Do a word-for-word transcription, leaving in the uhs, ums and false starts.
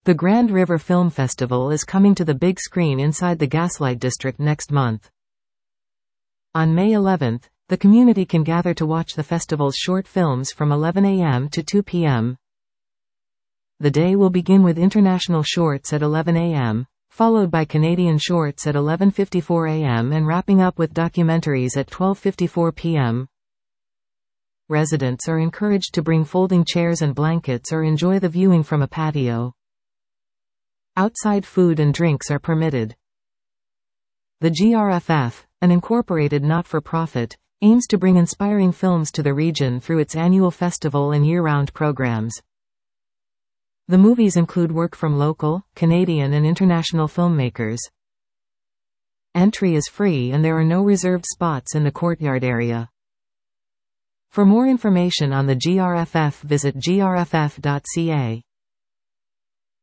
The Grand River Film Festival is coming to the big screen inside the Gaslight District next month. On May eleventh, the community can gather to watch the festival's short films from eleven a m to two p m The day will begin with international shorts at eleven a m, followed by Canadian shorts at eleven fifty-four a m and wrapping up with documentaries at twelve fifty-four p m Residents are encouraged to bring folding chairs and blankets or enjoy the viewing from a patio. Outside food and drinks are permitted. The G R F F, an incorporated not-for-profit, aims to bring inspiring films to the region through its annual festival and year-round programs. The movies include work from local, Canadian and international filmmakers. Entry is free and there are no reserved spots in the courtyard area. For more information on the G R F F, visit G R F F dot C A.